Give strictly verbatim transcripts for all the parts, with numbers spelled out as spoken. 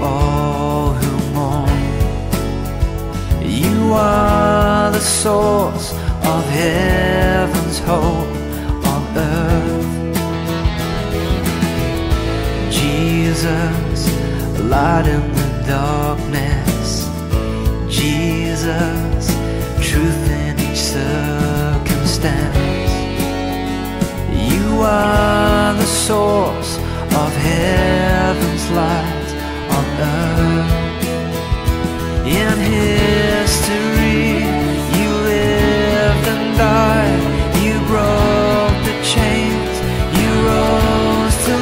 all who mourn. You are the source of heaven's hope on earth. Jesus, light in the darkness. Jesus, truth in each circumstance. You are the source of heaven's light on earth. In history, you lived and died. You broke the chains. You rose to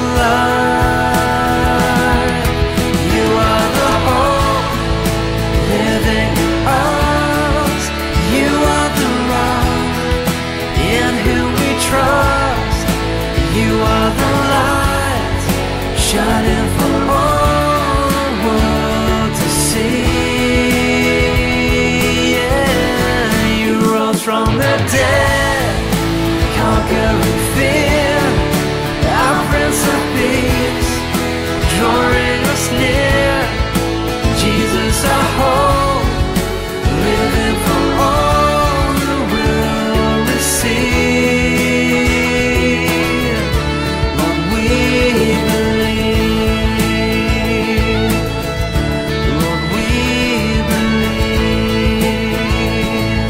life. You are the hope living in us. You are the rock in whom we trust. You are the light shining for all the world to see. From the dead, conquering fear, our Prince of Peace, drawing us near. Jesus, our hope, living for all who will receive. Lord, we believe. Lord, we believe.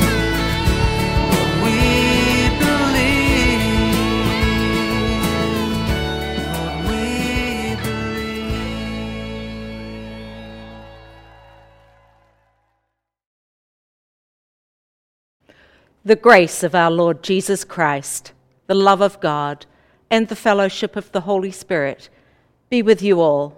The grace of our Lord Jesus Christ, the love of God, and the fellowship of the Holy Spirit be with you all.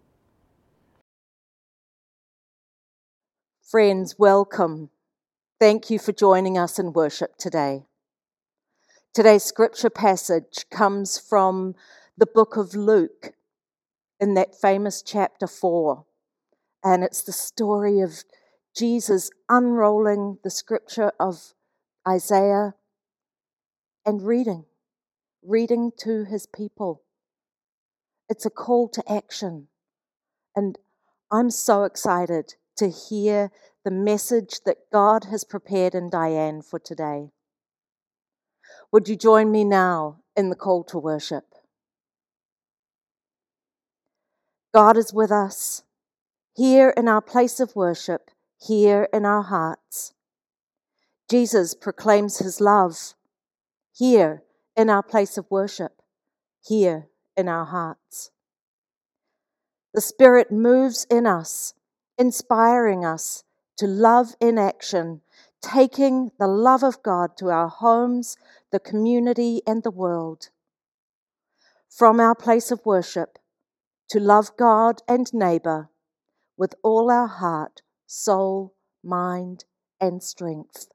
Friends, welcome. Thank you for joining us in worship today. Today's scripture passage comes from the book of Luke, in that famous chapter four, and it's the story of Jesus unrolling the scripture of Isaiah and reading, reading to his people. It's a call to action, and I'm so excited to hear the message that God has prepared in Diane for today. Would you join me now in the call to worship? God is with us, here in our place of worship, here in our hearts. Jesus proclaims his love, here in our place of worship, here in our hearts. The Spirit moves in us, inspiring us to love in action, taking the love of God to our homes, the community, and the world. From our place of worship, to love God and neighbour with all our heart, soul, mind, and strength.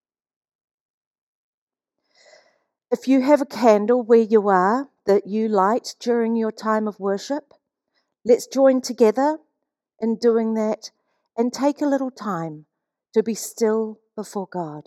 If you have a candle where you are that you light during your time of worship, let's join together in doing that and take a little time to be still before God.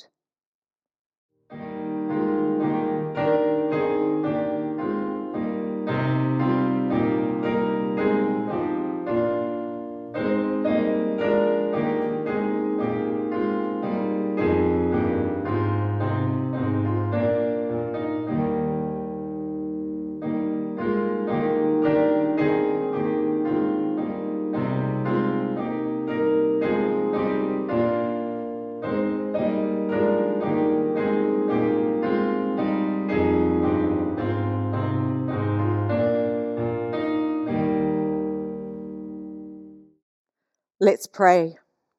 Let's pray.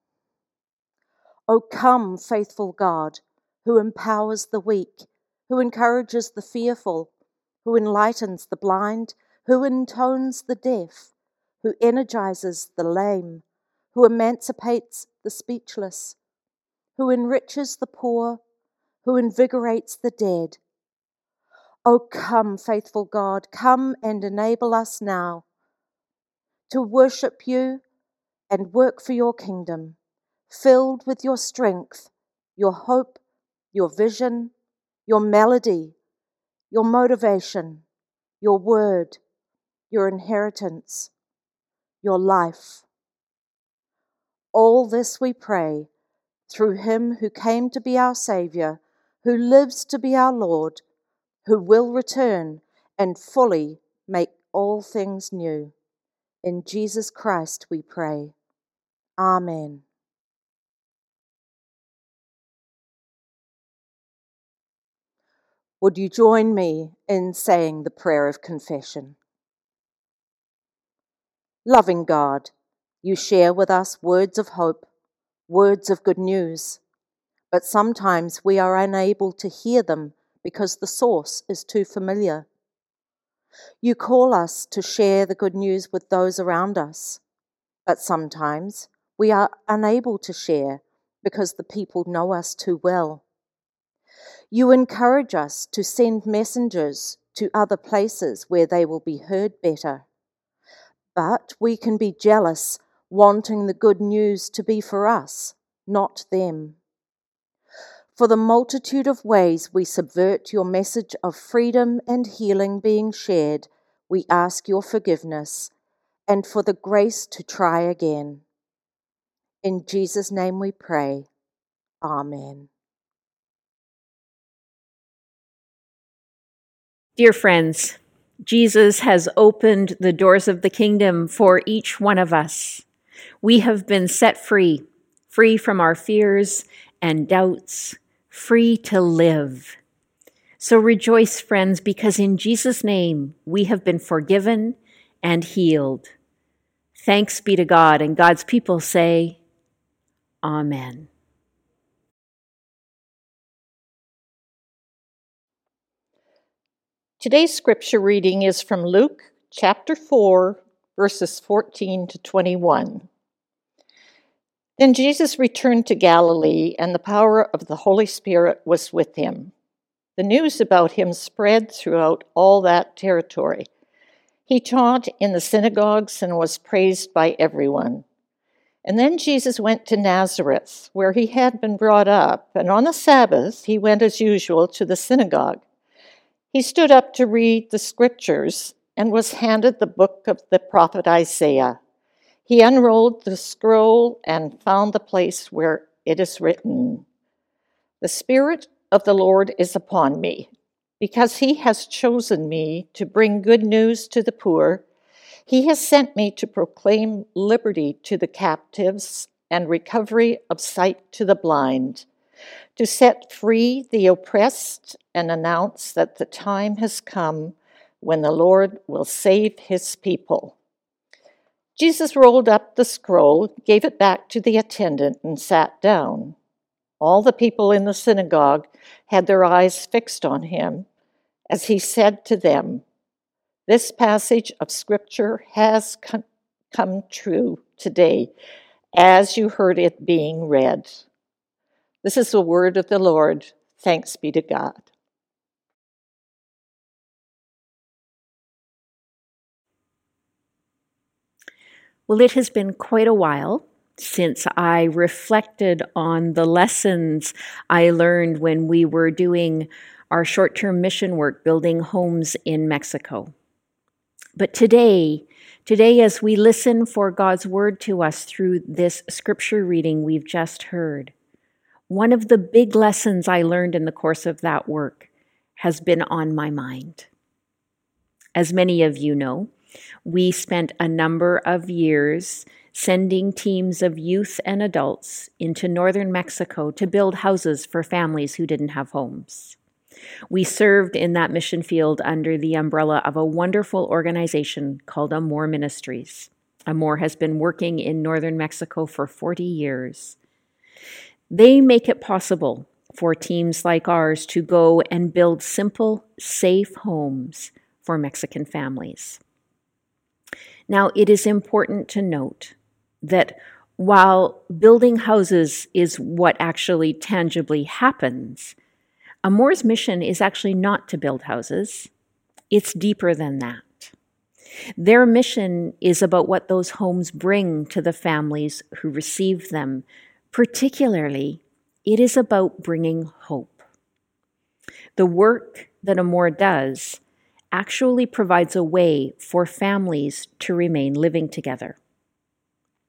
O come, faithful God, who empowers the weak, who encourages the fearful, who enlightens the blind, who intones the deaf, who energizes the lame, who emancipates the speechless, who enriches the poor, who invigorates the dead. O come, faithful God, come and enable us now to worship you and work for your kingdom, filled with your strength, your hope, your vision, your melody, your motivation, your word, your inheritance, your life, all this we pray, through him who came to be our Saviour, who lives to be our Lord, who will return and fully make all things new. In Jesus Christ we pray. Amen. Would you join me in saying the prayer of confession? Loving God, you share with us words of hope, words of good news, but sometimes we are unable to hear them because the source is too familiar. You call us to share the good news with those around us, but sometimes we are unable to share because the people know us too well. You encourage us to send messengers to other places where they will be heard better. But we can be jealous, wanting the good news to be for us, not them. For the multitude of ways we subvert your message of freedom and healing being shared, we ask your forgiveness and for the grace to try again. In Jesus' name we pray. Amen. Dear friends, Jesus has opened the doors of the kingdom for each one of us. We have been set free, free from our fears and doubts, free to live. So rejoice, friends, because in Jesus' name we have been forgiven and healed. Thanks be to God, and God's people say, Amen. Today's scripture reading is from Luke chapter four, verses fourteen to twenty-one. Then Jesus returned to Galilee, and the power of the Holy Spirit was with him. The news about him spread throughout all that territory. He taught in the synagogues and was praised by everyone. And then Jesus went to Nazareth, where he had been brought up, and on the Sabbath he went as usual to the synagogue. He stood up to read the scriptures and was handed the book of the prophet Isaiah. He unrolled the scroll and found the place where it is written, "The Spirit of the Lord is upon me, because he has chosen me to bring good news to the poor. He has sent me to proclaim liberty to the captives and recovery of sight to the blind, to set free the oppressed and announce that the time has come when the Lord will save his people." Jesus rolled up the scroll, gave it back to the attendant, and sat down. All the people in the synagogue had their eyes fixed on him as he said to them, "This passage of Scripture has come true today, as you heard it being read." This is the word of the Lord. Thanks be to God. Well, it has been quite a while since I reflected on the lessons I learned when we were doing our short-term mission work, building homes in Mexico. But today, today as we listen for God's word to us through this scripture reading we've just heard, one of the big lessons I learned in the course of that work has been on my mind. As many of you know, we spent a number of years sending teams of youth and adults into northern Mexico to build houses for families who didn't have homes. We served in that mission field under the umbrella of a wonderful organization called Amor Ministries. Amor has been working in northern Mexico for forty years. They make it possible for teams like ours to go and build simple, safe homes for Mexican families. Now, it is important to note that while building houses is what actually tangibly happens, Amor's mission is actually not to build houses. It's deeper than that. Their mission is about what those homes bring to the families who receive them. Particularly, it is about bringing hope. The work that Amor does actually provides a way for families to remain living together.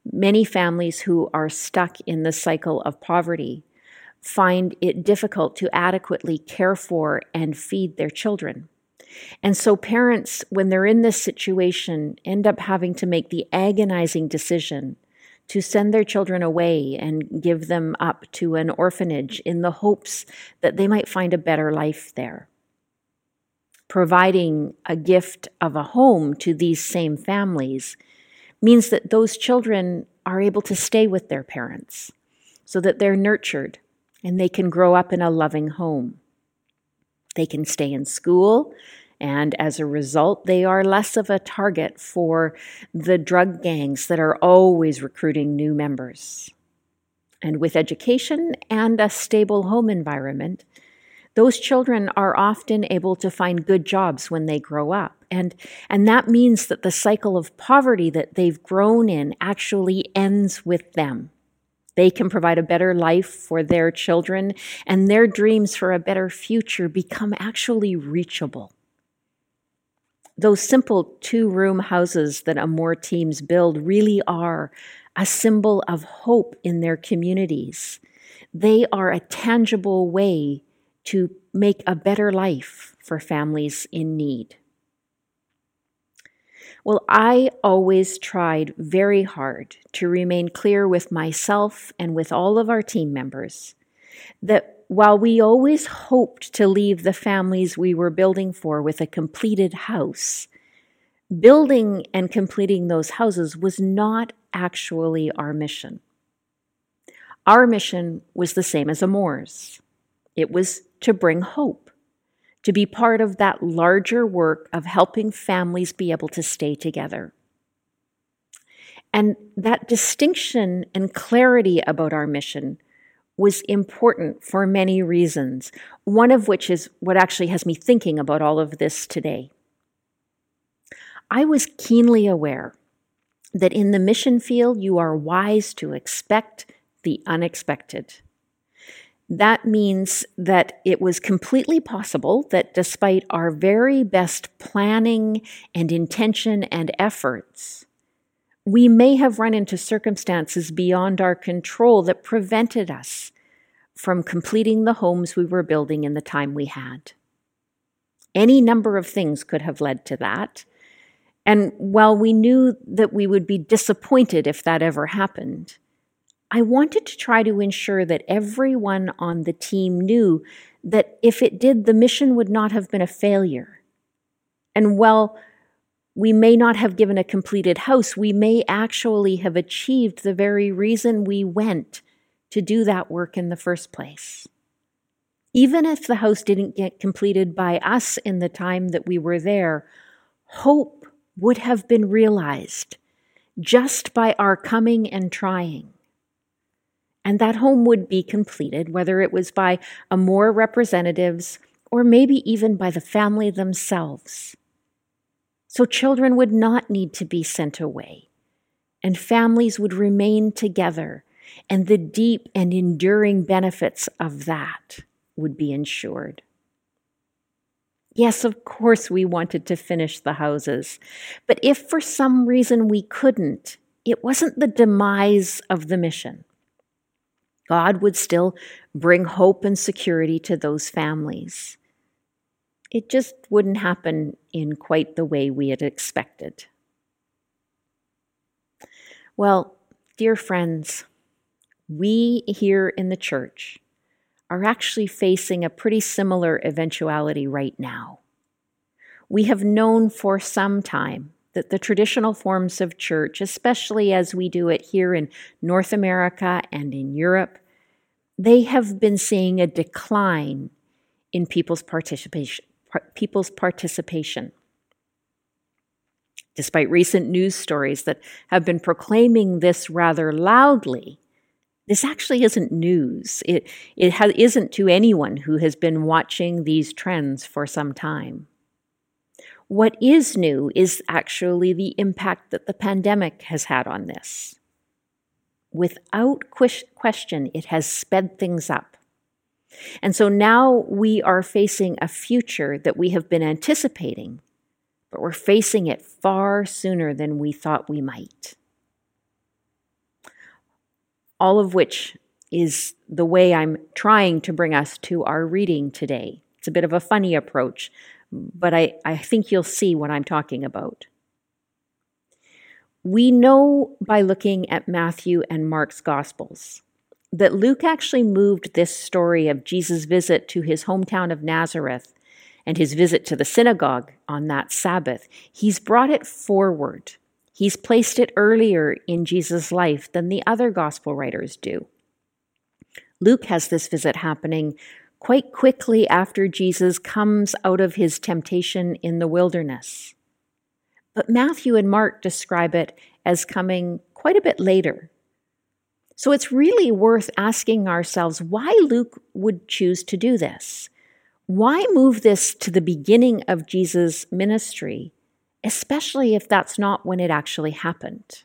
Many families who are stuck in the cycle of poverty find it difficult to adequately care for and feed their children. And so parents, when they're in this situation, end up having to make the agonizing decision to send their children away and give them up to an orphanage in the hopes that they might find a better life there. Providing a gift of a home to these same families means that those children are able to stay with their parents so that they're nurtured and they can grow up in a loving home. They can stay in school, and as a result, they are less of a target for the drug gangs that are always recruiting new members. And with education and a stable home environment, those children are often able to find good jobs when they grow up. And, and that means that the cycle of poverty that they've grown in actually ends with them. They can provide a better life for their children, and their dreams for a better future become actually reachable. Those simple two-room houses that Amor teams build really are a symbol of hope in their communities. They are a tangible way to make a better life for families in need. Well, I always tried very hard to remain clear with myself and with all of our team members that while we always hoped to leave the families we were building for with a completed house, building and completing those houses was not actually our mission. Our mission was the same as Amor's. It was to bring hope, to be part of that larger work of helping families be able to stay together. And that distinction and clarity about our mission was important for many reasons, one of which is what actually has me thinking about all of this today. I was keenly aware that in the mission field, you are wise to expect the unexpected. That means that it was completely possible that despite our very best planning and intention and efforts, we may have run into circumstances beyond our control that prevented us from completing the homes we were building in the time we had. Any number of things could have led to that. And while we knew that we would be disappointed if that ever happened, I wanted to try to ensure that everyone on the team knew that if it did, the mission would not have been a failure. And while we may not have given a completed house, we may actually have achieved the very reason we went to do that work in the first place. Even if the house didn't get completed by us in the time that we were there, hope would have been realized just by our coming and trying. And that home would be completed, whether it was by Amor representatives or maybe even by the family themselves. So children would not need to be sent away, and families would remain together, and the deep and enduring benefits of that would be ensured. Yes, of course we wanted to finish the houses, but if for some reason we couldn't, it wasn't the demise of the mission. God would still bring hope and security to those families. It just wouldn't happen in quite the way we had expected. Well, dear friends, we here in the church are actually facing a pretty similar eventuality right now. We have known for some time that the traditional forms of church, especially as we do it here in North America and in Europe, they have been seeing a decline in people's participation. people's participation. Despite recent news stories that have been proclaiming this rather loudly, this actually isn't news. It, it ha- isn't to anyone who has been watching these trends for some time. What is new is actually the impact that the pandemic has had on this. Without question, it has sped things up. And so now we are facing a future that we have been anticipating, but we're facing it far sooner than we thought we might. all of which is the way I'm trying to bring us to our reading today. It's a bit of a funny approach, but I, I think you'll see what I'm talking about. We know by looking at Matthew and Mark's Gospels that Luke actually moved this story of Jesus' visit to his hometown of Nazareth and his visit to the synagogue on that Sabbath. He's brought it forward. He's placed it earlier in Jesus' life than the other Gospel writers do. Luke has this visit happening quite quickly after Jesus comes out of his temptation in the wilderness. But Matthew and Mark describe it as coming quite a bit later. So it's really worth asking ourselves why Luke would choose to do this. Why move this to the beginning of Jesus' ministry, especially if that's not when it actually happened?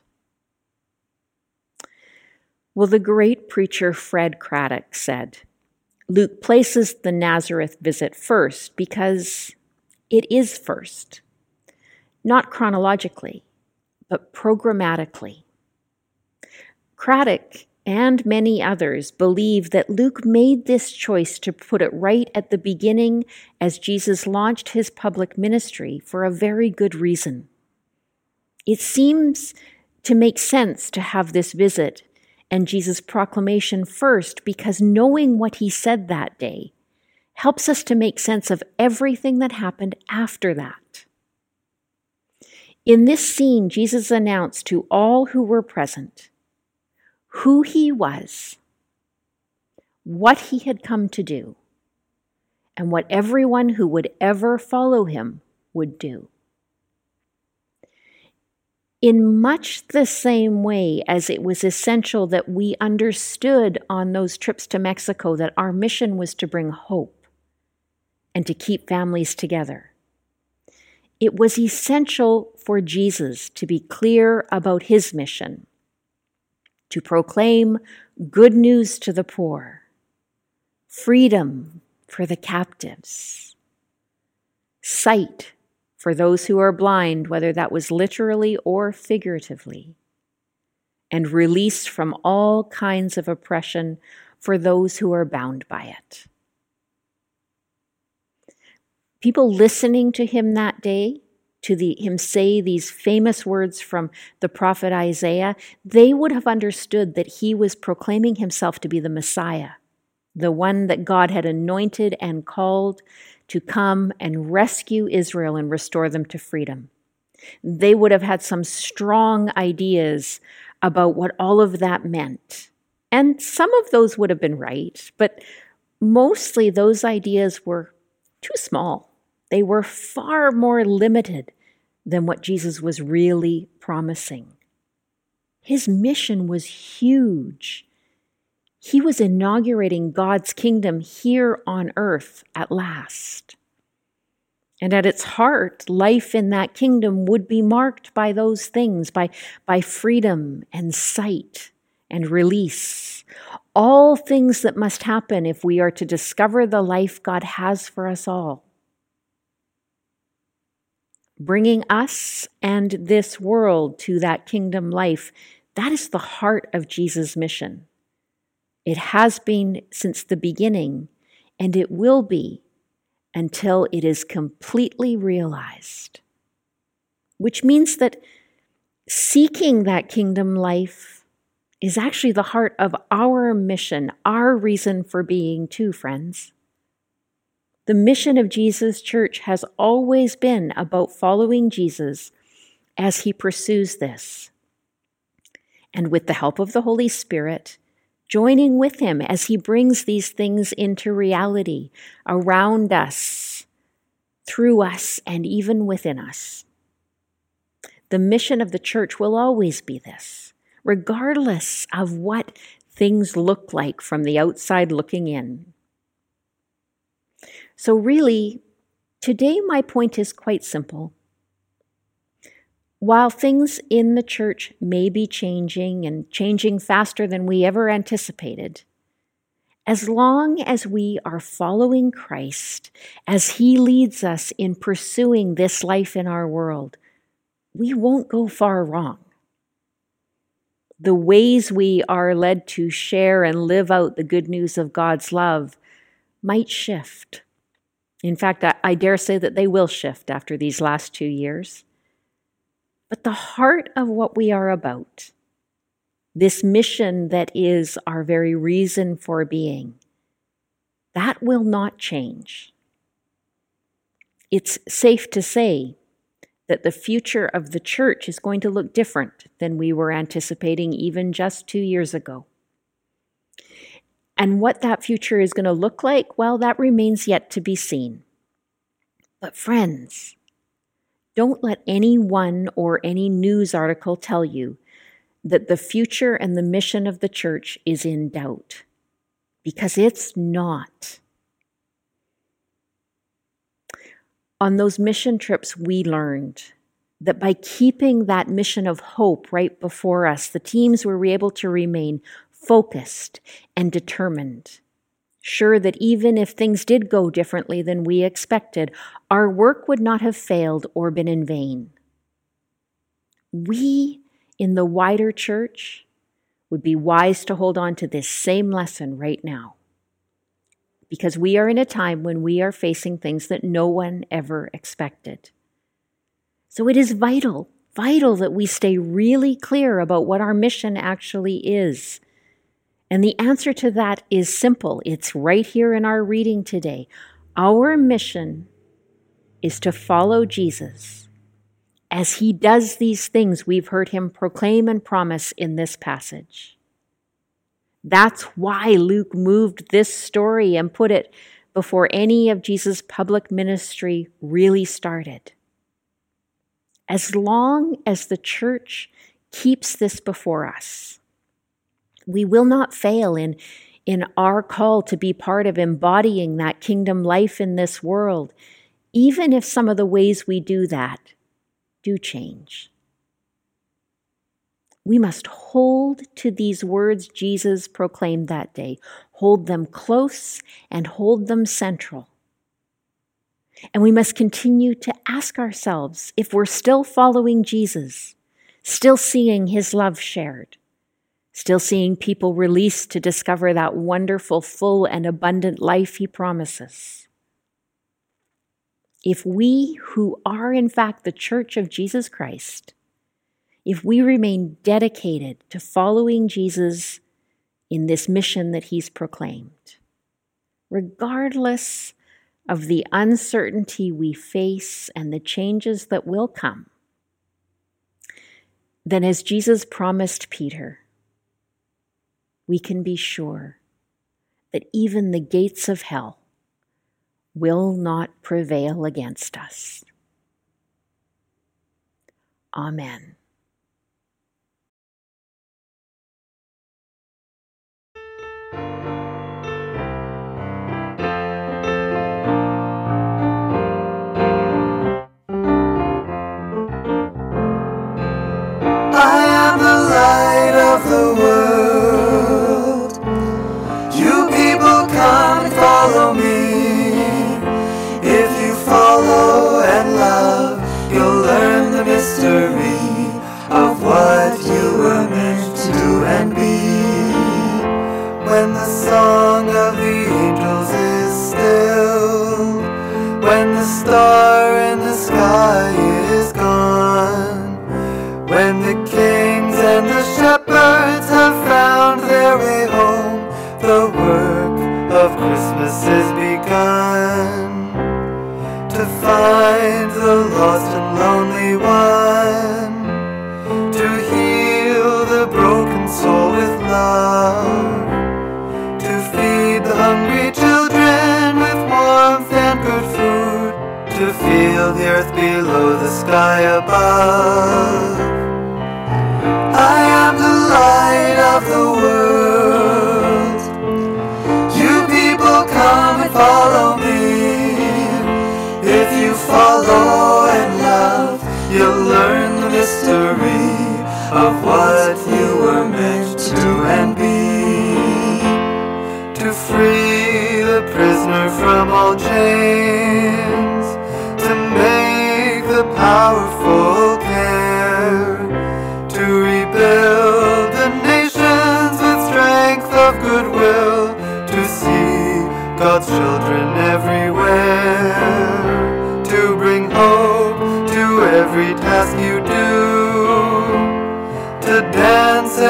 Well, the great preacher Fred Craddock said, Luke places the Nazareth visit first because it is first. Not chronologically, but programmatically. Craddock and many others believe that Luke made this choice to put it right at the beginning as Jesus launched his public ministry for a very good reason. It seems to make sense to have this visit and Jesus' proclamation first because knowing what he said that day helps us to make sense of everything that happened after that. In this scene, Jesus announced to all who were present who he was, what he had come to do, and what everyone who would ever follow him would do. In much the same way as it was essential that we understood on those trips to Mexico that our mission was to bring hope and to keep families together, it was essential for Jesus to be clear about his mission, to proclaim good news to the poor, freedom for the captives, sight for those who are blind, whether that was literally or figuratively, and release from all kinds of oppression for those who are bound by it. People listening to him that day, to the, him say these famous words from the prophet Isaiah, they would have understood that he was proclaiming himself to be the Messiah, the one that God had anointed and called to come and rescue Israel and restore them to freedom. They would have had some strong ideas about what all of that meant. And some of those would have been right, but mostly those ideas were too small. They were far more limited than what Jesus was really promising. His mission was huge. He was inaugurating God's kingdom here on earth at last. And at its heart, life in that kingdom would be marked by those things, by, by freedom and sight and release. All things that must happen if we are to discover the life God has for us all. Bringing us and this world to that kingdom life, that is the heart of Jesus' mission. It has been since the beginning, and it will be until it is completely realized. Which means that seeking that kingdom life is actually the heart of our mission, our reason for being too, friends. The mission of Jesus' church has always been about following Jesus as he pursues this. And with the help of the Holy Spirit, joining with him as he brings these things into reality around us, through us, and even within us. The mission of the church will always be this, regardless of what things look like from the outside looking in. So really, today my point is quite simple. While things in the church may be changing and changing faster than we ever anticipated, as long as we are following Christ as he leads us in pursuing this life in our world, we won't go far wrong. The ways we are led to share and live out the good news of God's love might shift. In fact, I, I dare say that they will shift after these last two years. But the heart of what we are about, this mission that is our very reason for being, that will not change. It's safe to say that the future of the church is going to look different than we were anticipating even just two years ago. And what that future is going to look like, well, that remains yet to be seen. But friends, don't let anyone or any news article tell you that the future and the mission of the church is in doubt, because it's not. On those mission trips, we learned that by keeping that mission of hope right before us, the teams were able to remain focused and determined, sure that even if things did go differently than we expected, our work would not have failed or been in vain. We in the wider church would be wise to hold on to this same lesson right now, because we are in a time when we are facing things that no one ever expected. So it is vital, vital that we stay really clear about what our mission actually is. And the answer to that is simple. It's right here in our reading today. Our mission is to follow Jesus as he does these things we've heard him proclaim and promise in this passage. That's why Luke moved this story and put it before any of Jesus' public ministry really started. As long as the church keeps this before us, we will not fail in, in our call to be part of embodying that kingdom life in this world, even if some of the ways we do that do change. We must hold to these words Jesus proclaimed that day, hold them close and hold them central. And we must continue to ask ourselves if we're still following Jesus, still seeing his love shared, still seeing people released to discover that wonderful, full, and abundant life he promises. If we who are in fact the church of Jesus Christ, if we remain dedicated to following Jesus in this mission that he's proclaimed, regardless of the uncertainty we face and the changes that will come, then as Jesus promised Peter, we can be sure that even the gates of hell will not prevail against us. Amen. I am the light of the world. You people come and follow me. If you follow and love, you'll learn the mystery of what you were meant to do and be. When the song of the angels is still, when the star in the sky is gone, when the kings and the shepherds have found their way home, the work of Christmas is begun. To find the lost and lonely one, to heal the broken soul with love, to feed the hungry children with warmth and good food, to feel the earth below, the sky above. I am the light of the world. You people come and follow me. If you follow and love, you'll learn the mystery of what you were meant to do and be. To free the prisoner from all chains, to make the powerful care, to rebuild the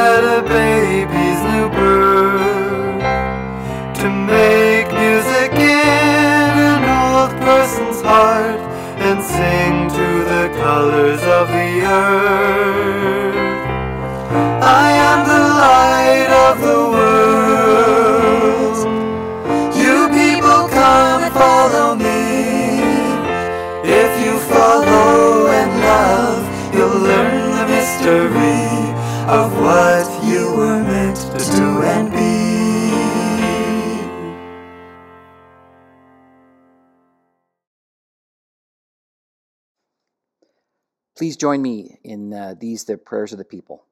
at a baby's new birth, to make music in an old person's heart, and sing to the colors of the earth. I am the light of the world. You people come and follow me. If you follow and love, you'll learn the mystery of what you were meant to do and be. Please join me in uh, these, the prayers of the people.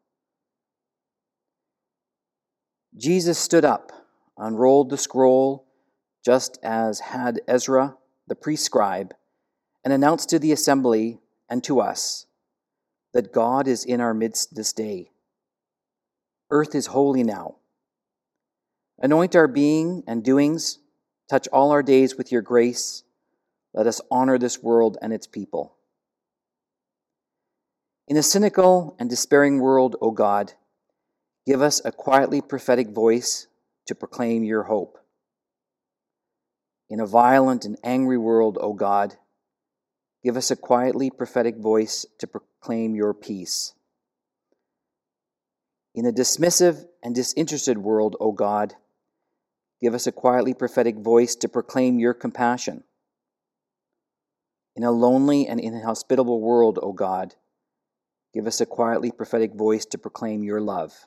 Jesus stood up, unrolled the scroll, just as had Ezra, the priest scribe, and announced to the assembly and to us that God is in our midst this day. Earth is holy now. Anoint our being and doings, touch all our days with your grace. Let us honor this world and its people. In a cynical and despairing world, O God, give us a quietly prophetic voice to proclaim your hope. In a violent and angry world, O God, give us a quietly prophetic voice to proclaim your peace. In a dismissive and disinterested world, O God, give us a quietly prophetic voice to proclaim your compassion. In a lonely and inhospitable world, O God, give us a quietly prophetic voice to proclaim your love.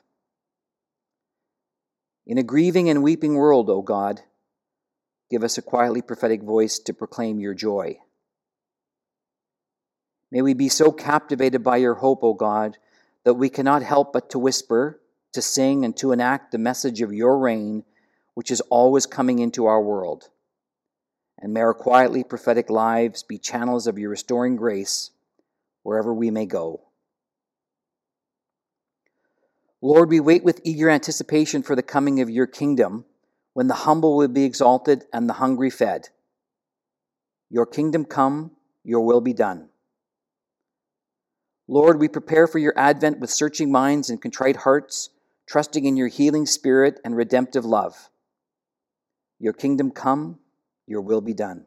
In a grieving and weeping world, O God, give us a quietly prophetic voice to proclaim your joy. May we be so captivated by your hope, O God, that we cannot help but to whisper, to sing, and to enact the message of your reign, which is always coming into our world. And may our quietly prophetic lives be channels of your restoring grace wherever we may go. Lord, we wait with eager anticipation for the coming of your kingdom, when the humble will be exalted and the hungry fed. Your kingdom come, your will be done. Lord, we prepare for your advent with searching minds and contrite hearts, trusting in your healing spirit and redemptive love. Your kingdom come, your will be done.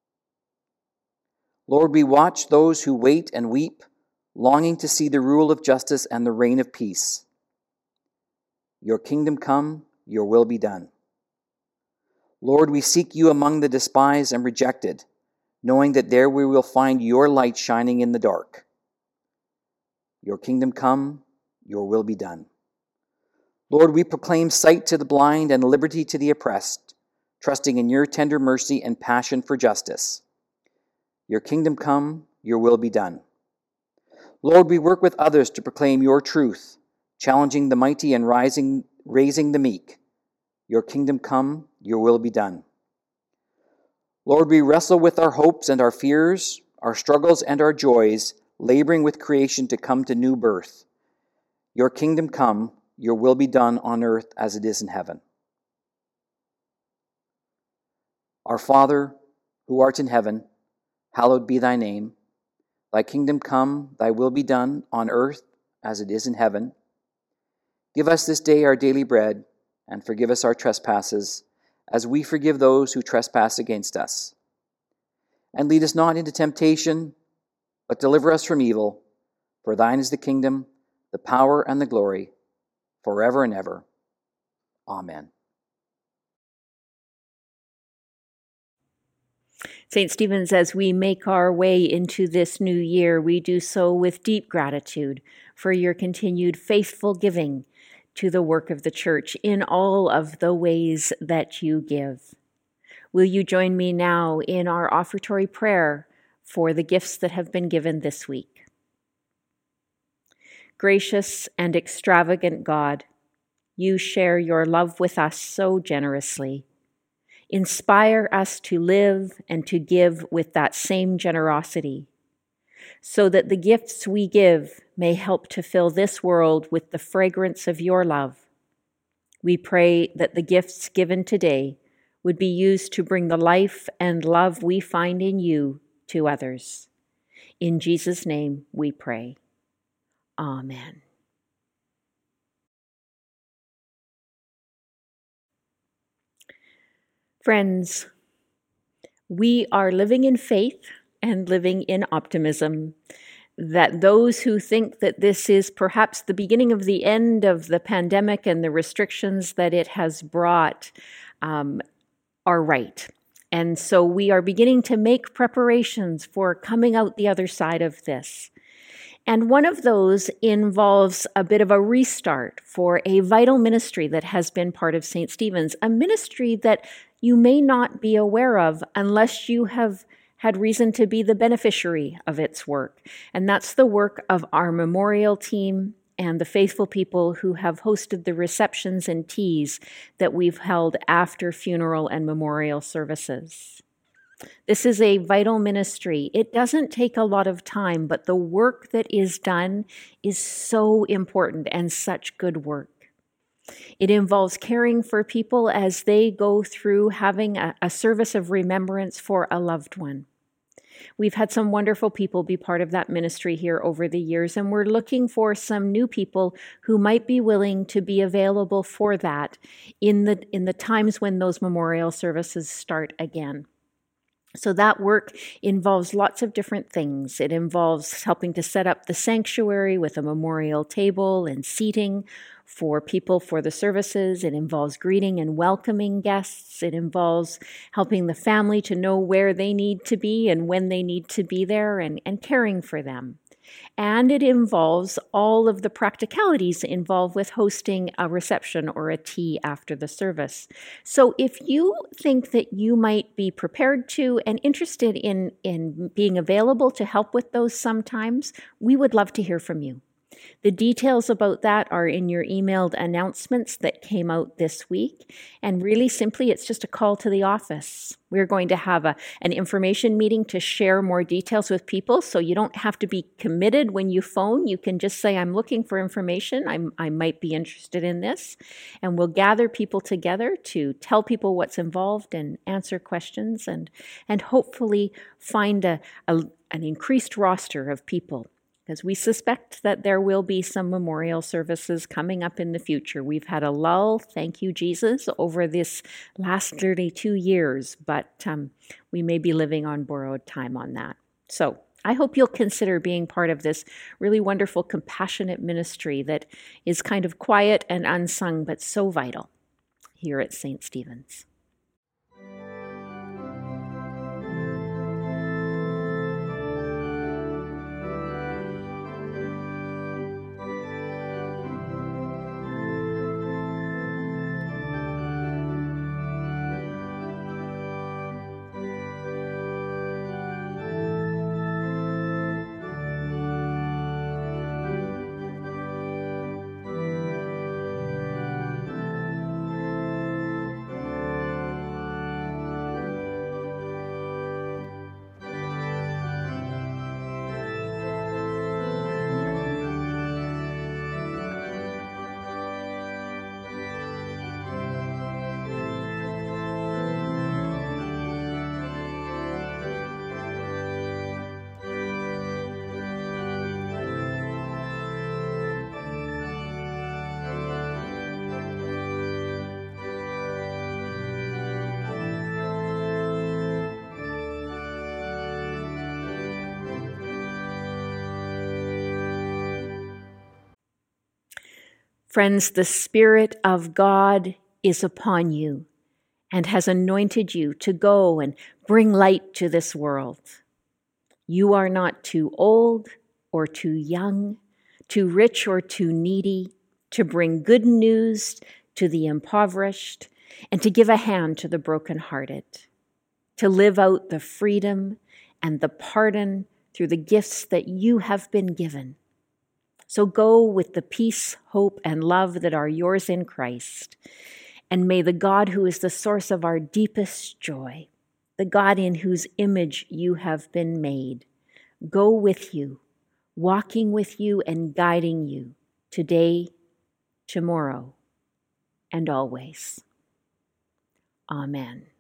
Lord, we watch those who wait and weep, longing to see the rule of justice and the reign of peace. Your kingdom come, your will be done. Lord, we seek you among the despised and rejected, knowing that there we will find your light shining in the dark. Your kingdom come, your will be done. Lord, we proclaim sight to the blind and liberty to the oppressed, trusting in your tender mercy and passion for justice. Your kingdom come, your will be done. Lord, we work with others to proclaim your truth, challenging the mighty and rising, raising the meek. Your kingdom come, your will be done. Lord, we wrestle with our hopes and our fears, our struggles and our joys, laboring with creation to come to new birth. Your kingdom come, your will be done on earth as it is in heaven. Our Father, who art in heaven, hallowed be thy name. Thy kingdom come, thy will be done on earth as it is in heaven. Give us this day our daily bread, and forgive us our trespasses, as we forgive those who trespass against us. And lead us not into temptation, but deliver us from evil. For thine is the kingdom, the power, and the glory, forever and ever. Amen. Saint Stephen's, as we make our way into this new year, we do so with deep gratitude for your continued faithful giving to the work of the Church in all of the ways that you give. Will you join me now in our offertory prayer for the gifts that have been given this week? Gracious and extravagant God, you share your love with us so generously. Inspire us to live and to give with that same generosity, so that the gifts we give may help to fill this world with the fragrance of your love. We pray that the gifts given today would be used to bring the life and love we find in you to others. In Jesus' name we pray. Amen. Friends, we are living in faith and living in optimism that those who think that this is perhaps the beginning of the end of the pandemic and the restrictions that it has brought um, are right. And so we are beginning to make preparations for coming out the other side of this. And one of those involves a bit of a restart for a vital ministry that has been part of Saint Stephen's, a ministry that you may not be aware of unless you have had reason to be the beneficiary of its work. And that's the work of our memorial team and the faithful people who have hosted the receptions and teas that we've held after funeral and memorial services. This is a vital ministry. It doesn't take a lot of time, but the work that is done is so important and such good work. It involves caring for people as they go through having a, a service of remembrance for a loved one. We've had some wonderful people be part of that ministry here over the years, and we're looking for some new people who might be willing to be available for that in the, in the times when those memorial services start again. So that work involves lots of different things. It involves helping to set up the sanctuary with a memorial table and seating for people for the services. It involves greeting and welcoming guests. It involves helping the family to know where they need to be and when they need to be there, and, and caring for them. And it involves all of the practicalities involved with hosting a reception or a tea after the service. So if you think that you might be prepared to and interested in, in being available to help with those sometimes, we would love to hear from you. The details about that are in your emailed announcements that came out this week. And really simply, it's just a call to the office. We're going to have a, an information meeting to share more details with people, so you don't have to be committed when you phone. You can just say, I'm looking for information. I'm, I might be interested in this. And we'll gather people together to tell people what's involved and answer questions and, and hopefully find a, a, an increased roster of people, because we suspect that there will be some memorial services coming up in the future. We've had a lull, thank you, Jesus, over this last thirty-two years, but um, we may be living on borrowed time on that. So I hope you'll consider being part of this really wonderful, compassionate ministry that is kind of quiet and unsung, but so vital here at Saint Stephen's. Friends, the Spirit of God is upon you and has anointed you to go and bring light to this world. You are not too old or too young, too rich or too needy to bring good news to the impoverished and to give a hand to the brokenhearted, to live out the freedom and the pardon through the gifts that you have been given. So go with the peace, hope, and love that are yours in Christ. And may the God who is the source of our deepest joy, the God in whose image you have been made, go with you, walking with you and guiding you today, tomorrow, and always. Amen.